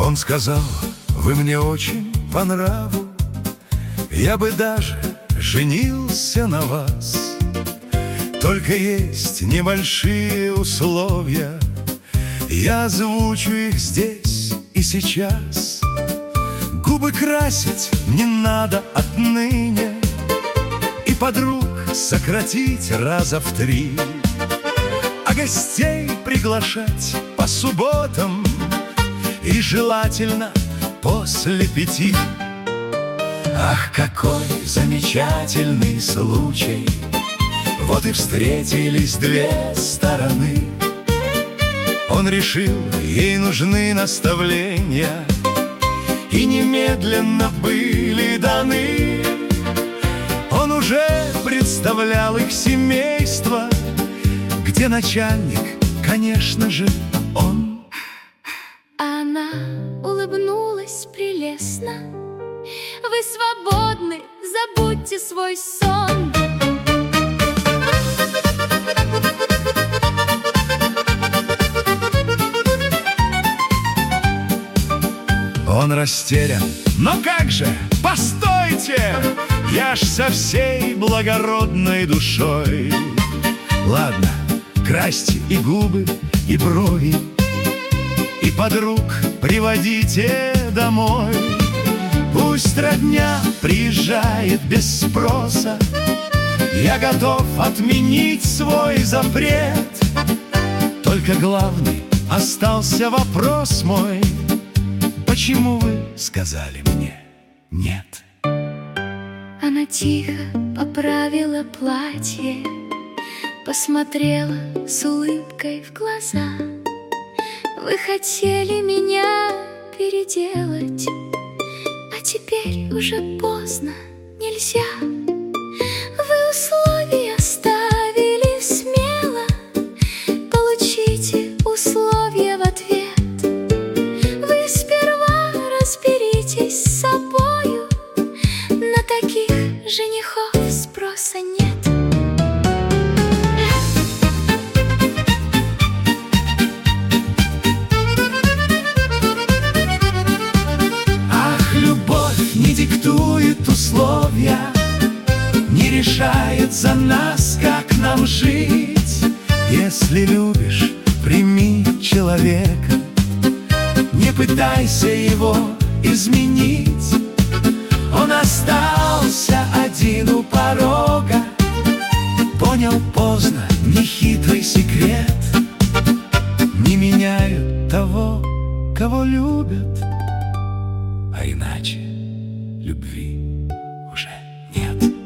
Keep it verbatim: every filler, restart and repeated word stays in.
Он сказал: вы мне очень по нраву, я бы даже женился на вас. Только есть небольшие условия, я озвучу их здесь и сейчас. Губы красить не надо отныне, и подруг сократить раза в три, а гостей приглашать по субботам и желательно после пяти. Ах, какой замечательный случай! Вот и встретились две стороны. Он решил, ей нужны наставления, и немедленно были даны. Он уже представлял их семейство, где начальник, конечно же, он. Она улыбнулась прелестно: вы свободны, забудьте свой сон. Он растерян: но как же, постойте, я ж со всей благородной душой. Ладно, красьте и губы, и брови, и подруг приводите домой. Пусть родня приезжает без спроса, я готов отменить свой запрет. Только главный остался вопрос мой: почему вы сказали мне нет? Она тихо поправила платье, посмотрела с улыбкой в глаза. Вы хотели меня переделать, а теперь уже поздно, нельзя. Вы условия ставили смело, получите условия в ответ. Вы сперва разберитесь с собою, на таких женихов спроса нет. Не диктует условия, не решает за нас, как нам жить. Если любишь, прими человека, не пытайся его изменить. Он остался один у порога, понял поздно нехитрый секрет. Не меняют того, кого любят, а иначе любви уже нет.